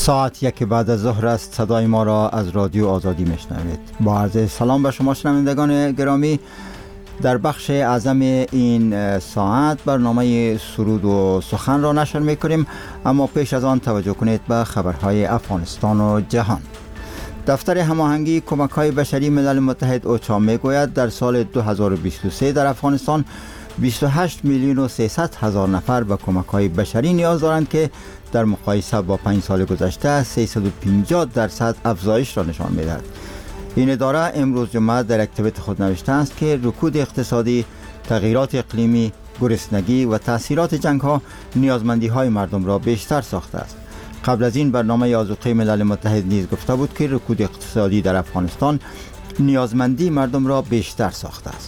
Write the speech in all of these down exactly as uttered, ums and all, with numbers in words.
ساعت یک بعد از ظهر است. صدای ما را از رادیو آزادی میشنوید. با عرض سلام به شما شنوندگان گرامی، در بخش اعظم این ساعت برنامه سرود و سخن را نشر میکنیم، اما پیش از آن توجه کنید به خبرهای افغانستان و جهان. دفتر هماهنگی کمک‌های بشری ملل متحد اوچا میگوید در سال دو هزار و بیست و سه در افغانستان بیست و هشت میلیون و سیصد هزار نفر به کمک‌های بشری نیاز دارند که در مقایسه با پنج سال گذشته سیصد و پنجاه درصد افزایش را نشان می‌دهد. این اداره امروز جمعه در اکتبت خود نوشته است که رکود اقتصادی، تغییرات اقلیمی، گرسنگی و تأثیرات جنگ‌ها نیازمندی‌های مردم را بیشتر ساخته است. قبل از این برنامه آذوقه ملل متحد نیز گفته بود که رکود اقتصادی در افغانستان نیازمندی مردم را بیشتر ساخته است.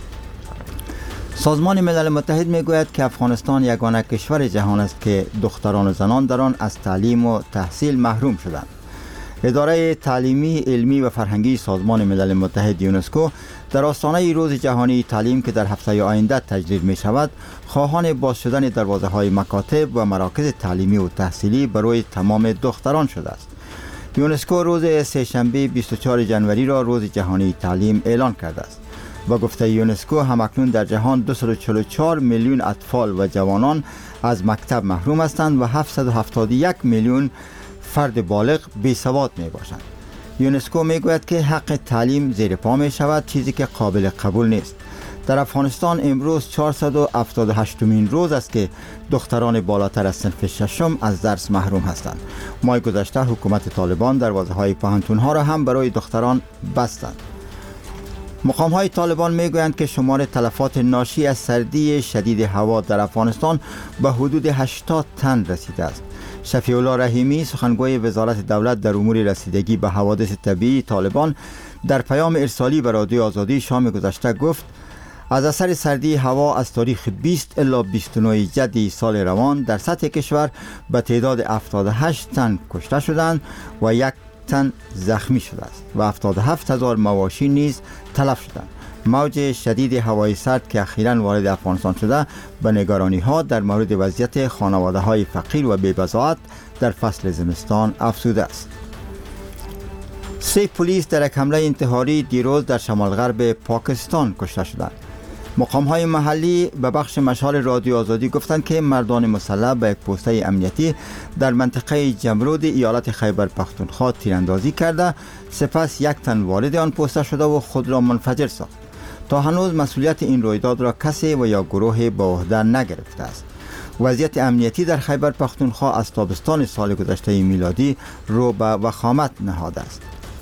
سازمان ملل متحد میگوید که افغانستان یگانه کشور جهان است که دختران و زنان در آن از تعلیم و تحصیل محروم شدند. اداره تعلیمی، علمی و فرهنگی سازمان ملل متحد یونسکو در آستانه روز جهانی تعلیم که در هفته آینده تجدید می شود، خواهان باز شدن دروازه های مکاتب و مراکز تعلیمی و تحصیلی برای تمام دختران شده است. یونسکو روز سه‌شنبه بیست و چهارم ژانویه را روز جهانی تعلیم اعلان کرده است. با گفته یونسکو همکنون در جهان دویست و چهل و چهار میلیون اطفال و جوانان از مکتب محروم هستند و هفتصد و هفتاد و یک میلیون فرد بالغ بی سواد می باشند. یونسکو می گوید که حق تعلیم زیر پا می شود، چیزی که قابل قبول نیست. در افغانستان امروز چهارصد و هفتاد و هشتمین روز است که دختران بالاتر از صنف ششم از درس محروم هستند. ماه گذشته حکومت طالبان دروازه های پوهنتون ها را هم برای دختران بستند. مقام های طالبان می گویند که شمار تلفات ناشی از سردی شدید هوا در افغانستان به حدود هشتاد تن رسیده است. شفیع الله رحیمی، سخنگوی وزارت دولت در امور رسیدگی به حوادث طبیعی طالبان، در پیام ارسالی به رادیو آزادی شام گذشته گفت از اثر سردی هوا از تاریخ بیست الی بیست و نه جدی سال روان در سطح کشور به تعداد هفتاد و هشت تن کشته شدند و یک تن زخمی شده است و هفتاد و هفت هزار مواشی نیز تلف شدند. موج شدید هوای سرد که اخیراً وارد افغانستان شده به نگرانی ها در مورد وضعیت خانواده های فقیر و بی‌بضاعت در فصل زمستان افزوده است. سه پلیس در یک حمله انتحاری دیروز در شمال غرب پاکستان کشته شدند. مقام های محلی به بخش مشال رادیو آزادی گفتند که مردان مسلح به یک پوسته امنیتی در منطقه جمرود ایالت خیبر پختونخوا تیراندازی کرده، سپس یک تن وارد آن پوسته شده و خود را منفجر ساخت. تا هنوز مسئولیت این رویداد را کسی و یا گروه با عهده نگرفته است. وضعیت امنیتی در خیبر پختونخوا از تابستان سال گذشته میلادی رو به وخامت نهاده است.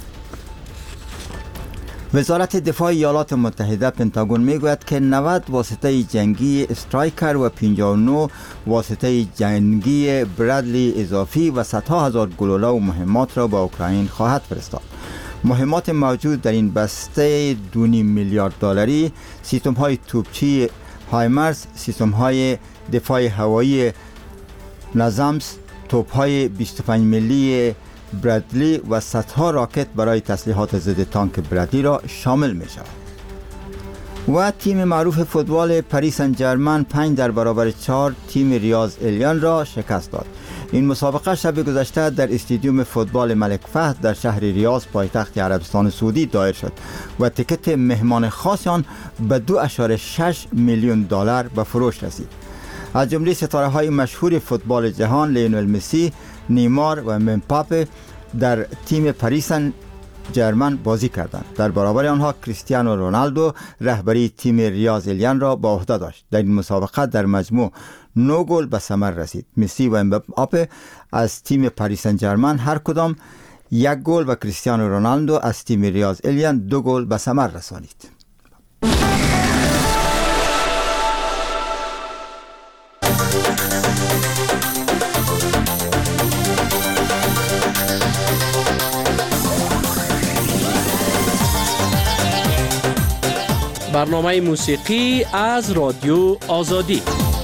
وزارت دفاع ایالات متحده پنتاگون میگوید که نود واسطه جنگی استرایکر و پنجاه و نه واسطه جنگی برادلی اضافی و صدها هزار گلوله و مهمات را به اوکراین خواهد فرستاد. مهمات موجود در این بسته دو و نیم میلیارد دلاری، سیستم های توپچی هایمرز، سیستم های دفاع هوایی نظامس، توپ های بیست و پنج میلی برادلی و صدها راکت برای تسلیحات ضد تانک برادلی را شامل می شود. و تیم معروف فوتبال پاریس سن ژرمن پنج در برابر چهار تیم ریاض الیان را شکست داد. این مسابقه شب گذشته در استادیوم فوتبال ملک فهد در شهر ریاض پایتخت عربستان سعودی دایر شد و تیکت مهمان خاص آن به دو و شش میلیون دلار به فروش رسید. از جمله ستاره های مشهور فوتبال جهان لیونل مسی، نیمار و مباپه در تیم پاریس سن ژرمن بازی کردند. در برابر آنها کریستیانو رونالدو رهبری تیم ریاض الیان را به عهده داشت. در این مسابقه در مجموع نه گل به ثمر رسید. مسی و مباپه از تیم پاریس سن ژرمن هر کدام یک گل و کریستیانو رونالدو از تیم ریاض الیان دو گل به ثمر رسانید. برنامه موسیقی از رادیو آزادی.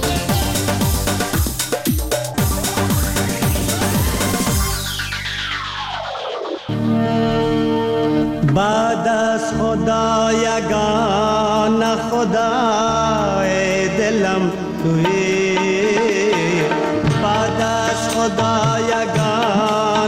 بعد از خدا یگانه خدای دلم تویی، بعد از خدا یگانه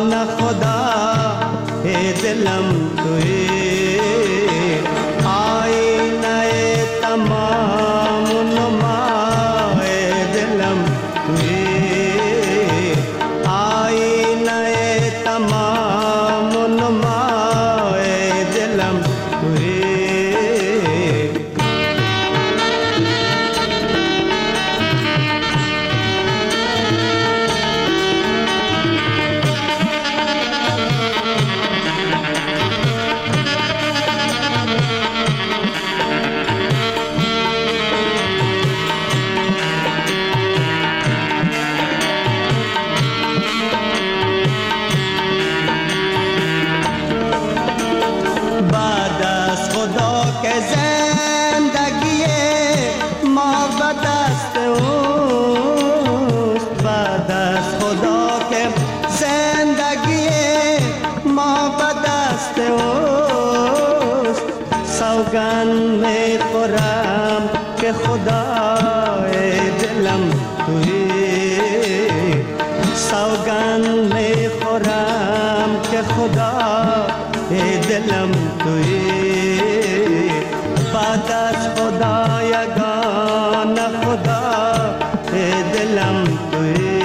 سوگند میخورم که خدای دلم تویی، سوگند میخورم که خدای دلم تویی، بعد از خدا یگان خدای دلم تویی.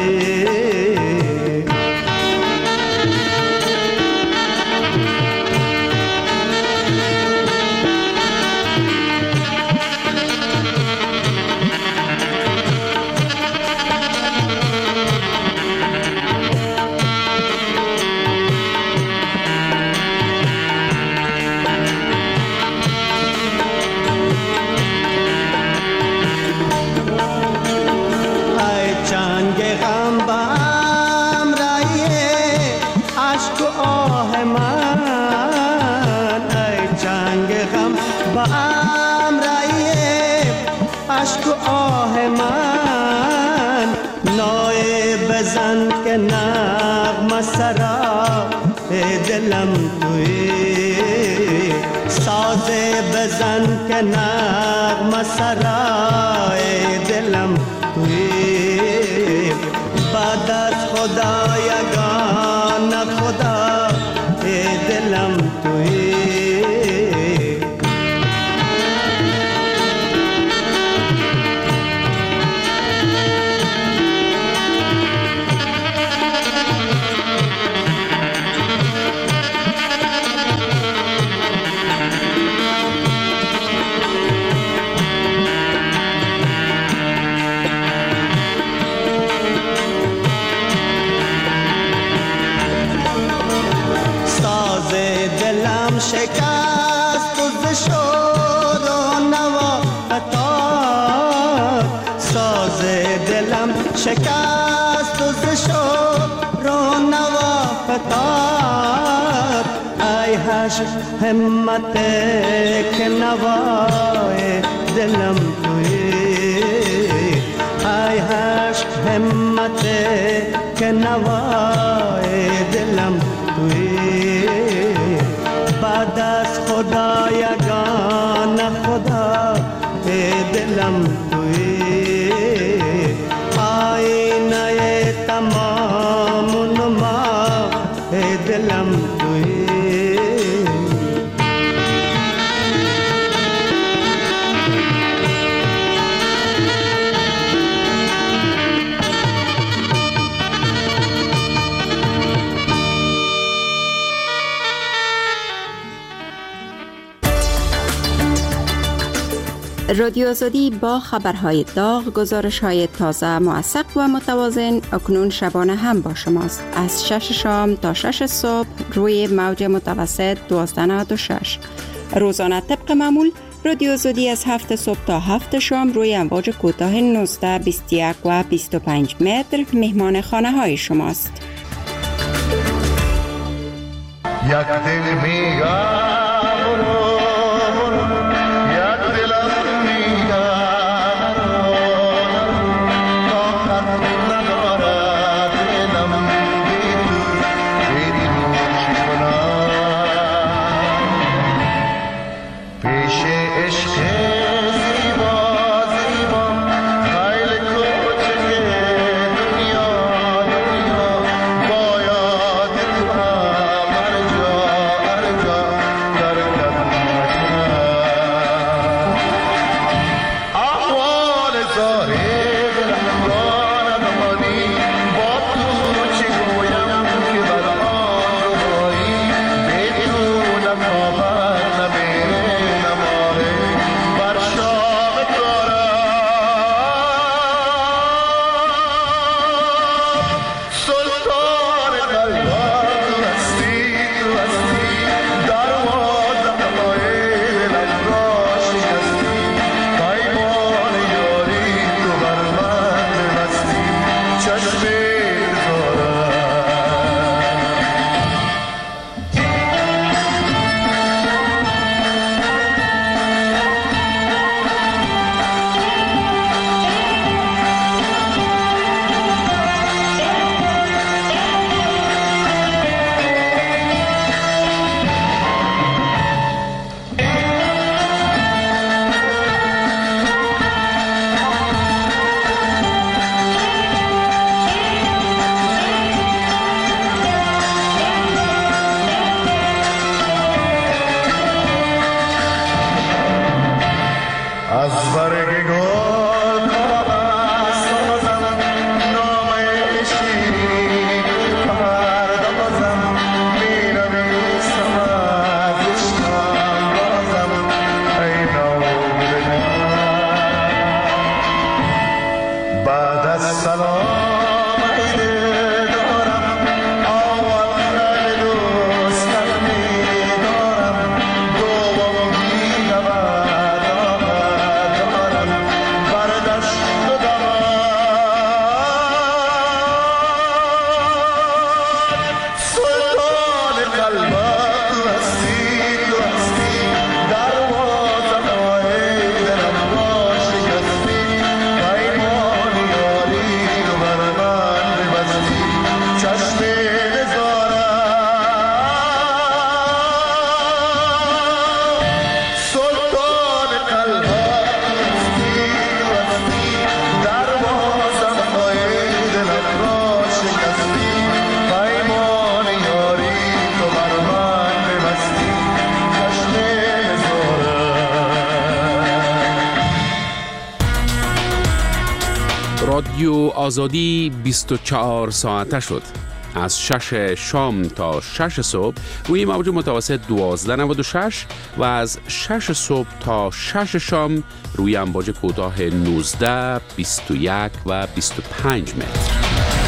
که نغمه سرای دلم تویی، ساز بزن که نغمه سرای دلم تویی، بعد از خدا یگان خدا دلم تویی. شکست و شور و نوا فتاد، ساز دلم شکست و شور و نوا فتاد، ای هش همت که نوای دلم تویی، ای هش همت که نوای دلم تویی، بعد از خدا یگان خدا دلم تویی، آینه تمام نما دلم تویی. رادیو آزادی با خبرهای داغ، گزارش‌های تازه، موثق و متوازن اکنون شبانه هم با شماست. از شش شام تا شش صبح روی موج متوسط دوازده نود و شش. روزانه طبق معمول رادیو آزادی از هفت صبح تا هفت شام روی امواج کوتاه نوزده، بیست و یک و بیست و پنج متر مهمان خانه های شماست. یک دل میگم از برگ گل سازم نام شیرین پردازم می‌نویسم از عشقم بازم ای نامه بعد از سلام عیده دارم اول خل دوستم می‌دارم دوم بی‌نود آمد دارم بر دشت و دمن سلطان قلبم تو هستی تو هستی دروازه‌های دلم را شکستی پیمان یاری رو بر من ببستی چشم نظارم سلطان قلبم هستی تو هستی دروازه‌های دلم را شکستی پیمان یاری تو بر من ببستی چشم نظارم. رادیو آزادی بیست و چهار ساعته شد. از شش شام تا شش صبح روی موج متوسط دوازده نود و شش و از شش صبح تا شش شام روی امواج کوتاه نوزده، بیست و یک و بیست و پنج متر.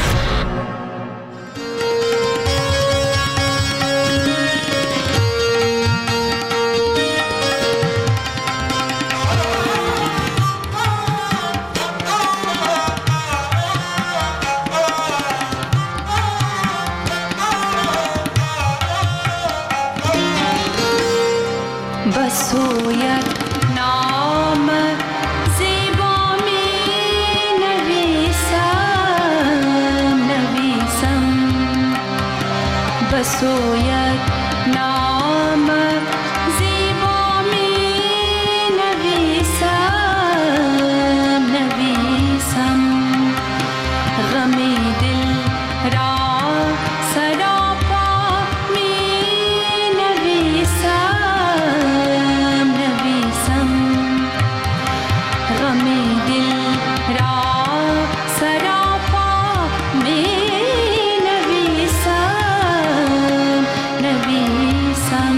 بسویت نام زیبا می نویسم نویسم بسویت نام زیبا می نویسم نویسم غمی دل را سراپا می نویسم نویسم غمی دل را سراپا می نویسم نویسم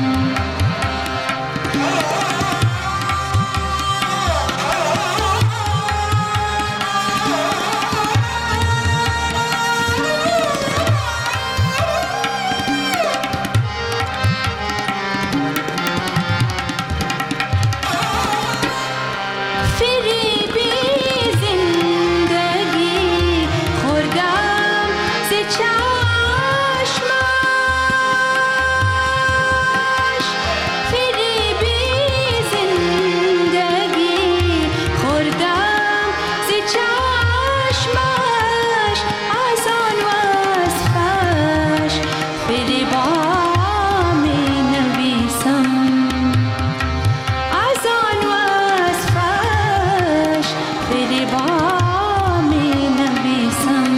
فریبی زندگی خوردم ز چشمش فریبی زندگی خوردم ز چشمش از آن وصفش فریبا می نویسم از آن وصفش فریبا می نویسم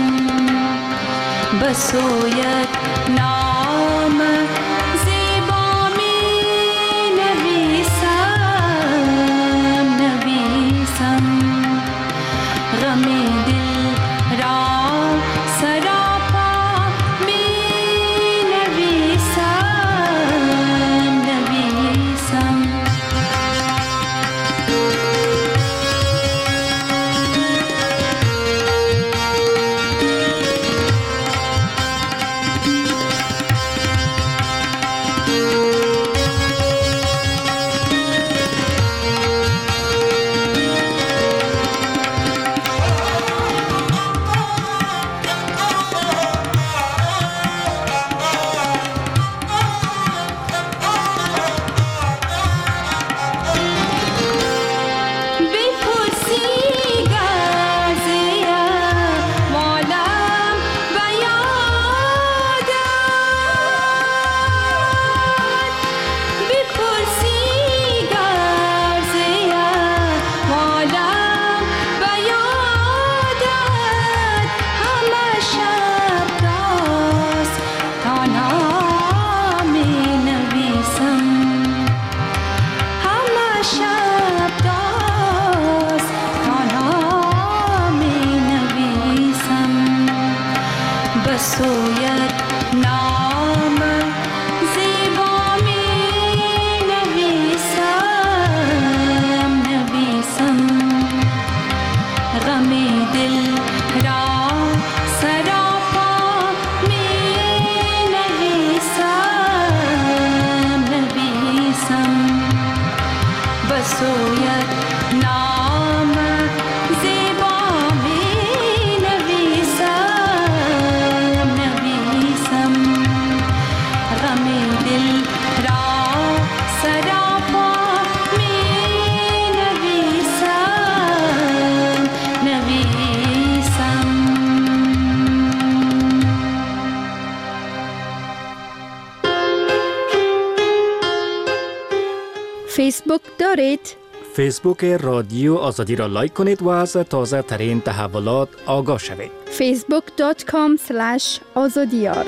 بسویت نام زیبا می نویسم نویسم غمی دل را سراپا می نویسم نویسم نام زیبا می نویسم نویسم غم دل را سراپا می نویسم نویسم. فیسبوک دارید؟ فیسبوک رادیو آزادی را لایک کنید و از تازه ترین تحولات آگاه شوید. فیسبوک دات کام سلش آزادیار.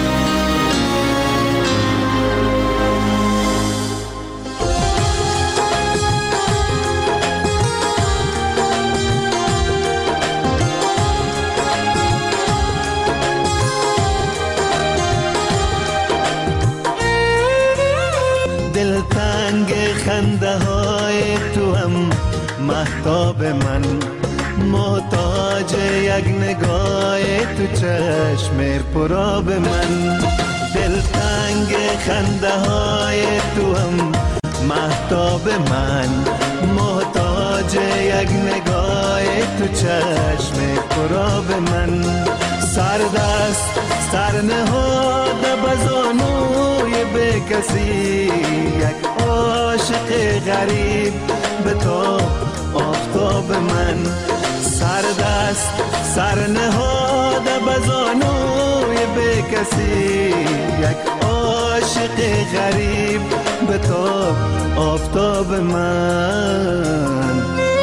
دلتنگ خنده های تو هم مهتاب من، محتاج یک نگاه تو چشم پراب من. دلتنگ خنده های تو هم مهتاب من، محتاج یک نگاه تو چشم پراب من. سردست سر نهاده بزانوی به کسی، یک عاشق غریب به تو آفتاب من. سردست سر نهاده بزانوی به کسی، یک عاشق غریب به تو آفتاب من.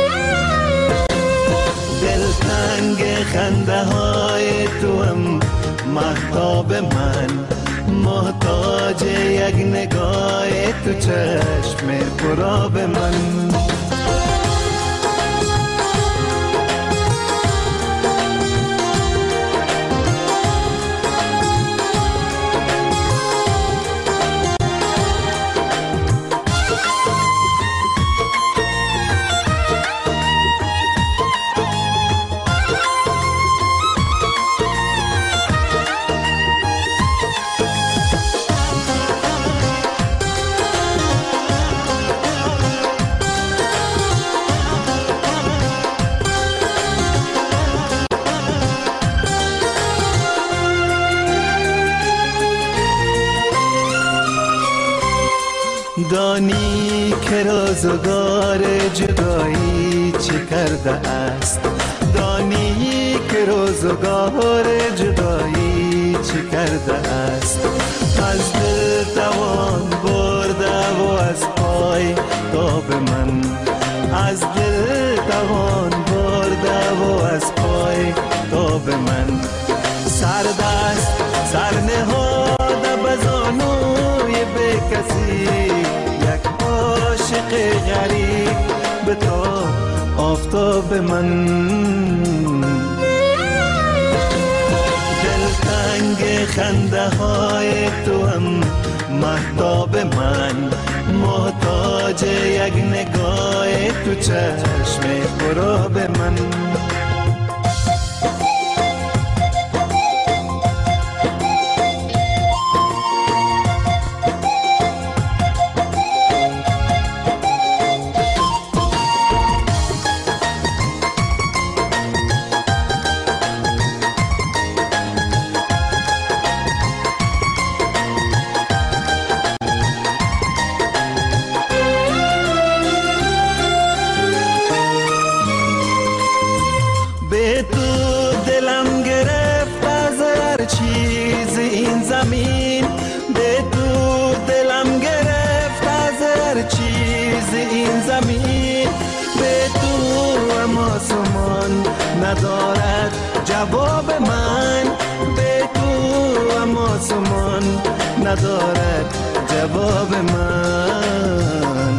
دلتنگ خنده های تو هم مهتاب من، محتاج یک نگاه تو چشم پراب من. دانی که روزگار جدایی چه کرده است، دانی که روزگار جدایی چه کرده است. از دل توان برده و از پای تاب من، از دل توان برده و از پای تاب من. سردست سر نهاده بزانوی به کسی، عاشق غریب به تو آفتاب من. دلتنگ خنده های تو هم مهتاب من، محتاج یک نگاه تو چشم پراب من. ندارد جواب من، بگو اما سمان ندارد جواب من.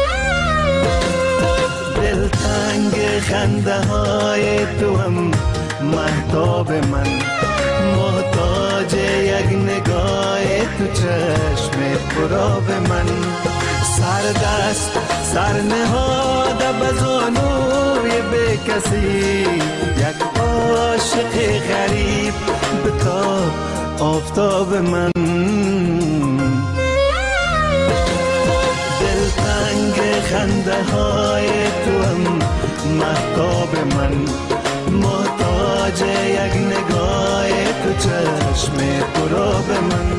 دلتنگ خنده های تو هم مهتاب من، محتاج یک نگاه تو چشم پراب من. سردست سر نهاده بزانوی به کسی، یک عاشق غریب به تا آفتاب من. دلتنگ خنده های تو هم مهتاب من، محتاج یک نگاه تو چشم پرآب من.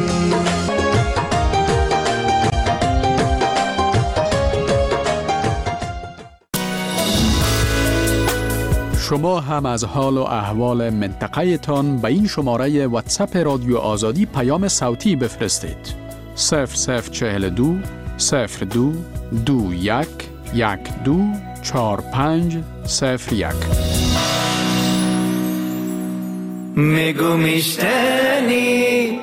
شما هم از حال و احوال منطقه تان به این شماره واتساپ رادیو آزادی پیام صوتی بفرستید. صفر صفر چهل و دو صفر دو دو یک یک دو چهار پنج صفر یک. میگو میشتنی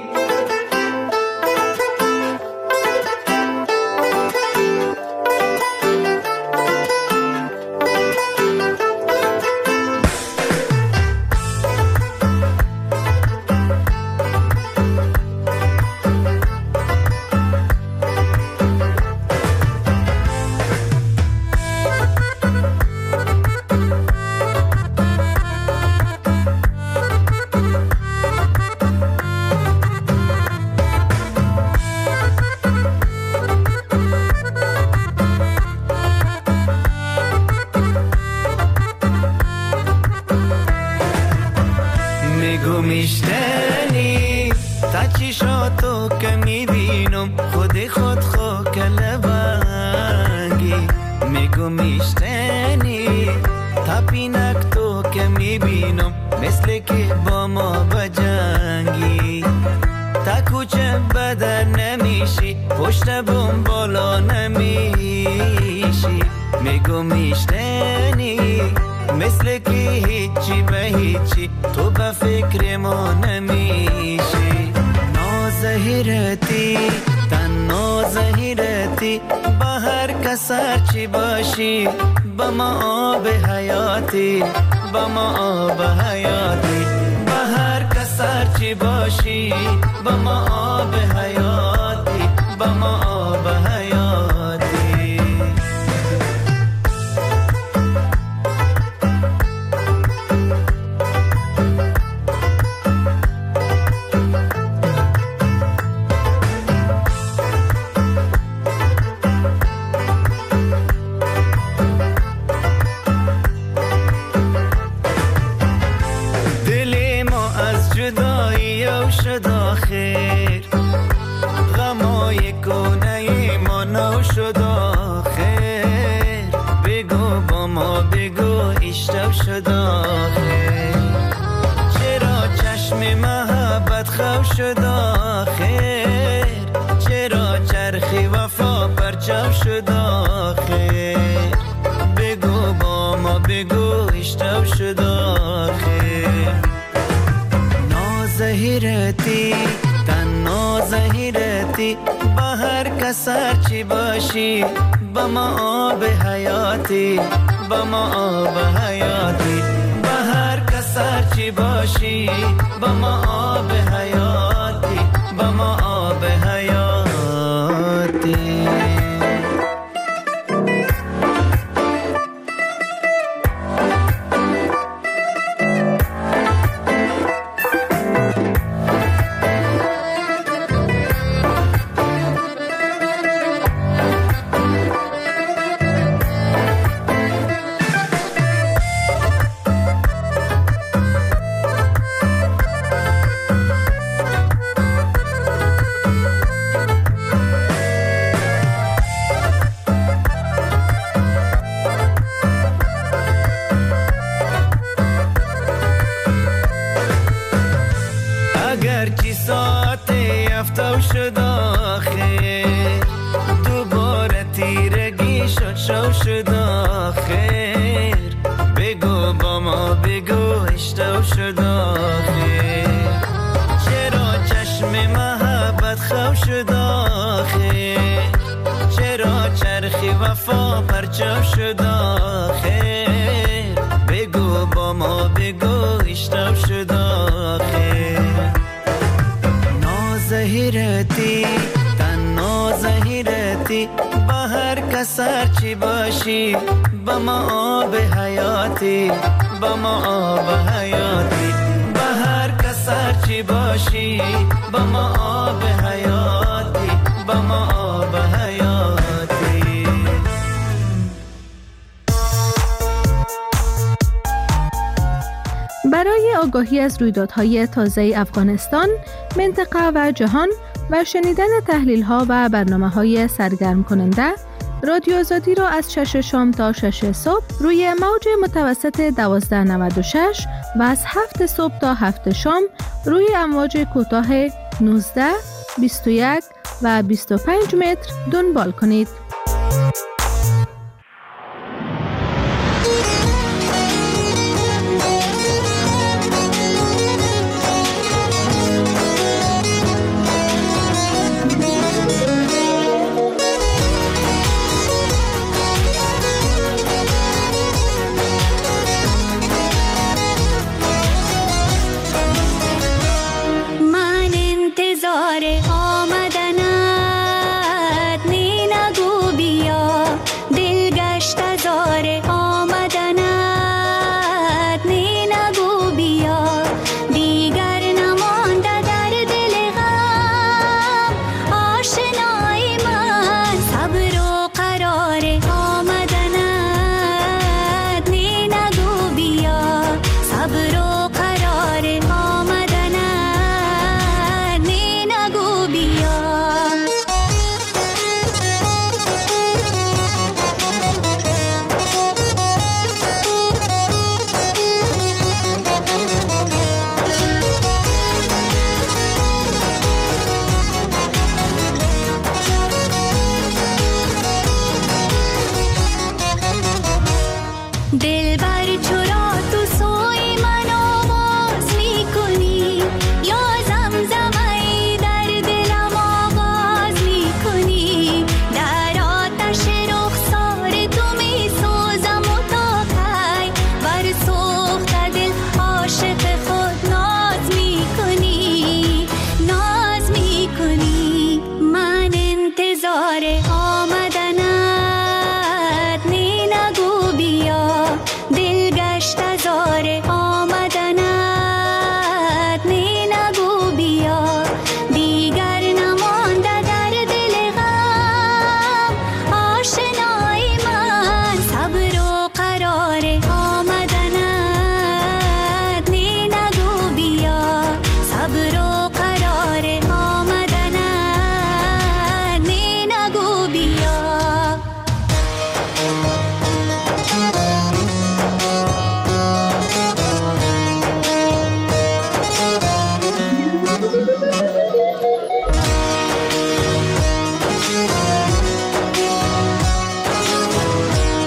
میشنی تا چشاتو که میبینم خود خود خو کلبنگی. میگو میشنی تا پینک تو که میبینم مثل که با ما بجنگی. تا کوچه بدر نمیشی پشت بوم بالا نمیشی. میگو میشنی مثل که هیچی به هیچی تو به فکر ما نمیشی. نازهیرتی تن نازهیرتی با هر کس هرچی باشی با ما آب حیاتی با ما آب حیاتی. با هر کس هرچی باشی با ما آب حیاتی با ما آب حیاتی. شدا خیر غمای کنه ما نو شدا خیر. بگو با ما بگو اشتب شدا خیر. چرا چشم محبت خو شدا خیر. چرا چرخی وفا پرچم شدا خیر. بگو با ما بگو اشتب شدا خیر. نازهیرتی تن نازهیرتی با هر کس هرچی باشی با ما آب حیاتی با ما آب حیاتی. با هر کس هرچی باشی با ما آب حیاتی با ما آب حیاتی. اگرچه ساعت یفتو شد آخر دوباره تیرگی شد شو شد آخر. بگو با ما بگو اشتو شد آخر. چرا چشم محبت خو شد آخر. چرا چرخی وفا پرچم شد آخر. بگو با ما بگو اشتو شد آخر. نازهیرتی تن نازهیرتی با هر کس هرچی باشی با ما آب حیاتی با ما آب حیاتی. با هر کس هرچی باشی با ما آب حیاتی با ما آب حیاتی. برای آگاهی از رویدادهای تازه افغانستان، منطقه و جهان و شنیدن تحلیل‌ها و برنامه‌های سرگرم کننده، رادیو آزادی را از شش شام تا شش صبح روی موج متوسط دوازده نود و شش و از هفت صبح تا هفت شام روی امواج کوتاه نوزده، بیست و یک و بیست و پنج متر دنبال کنید. दिल भर छुरा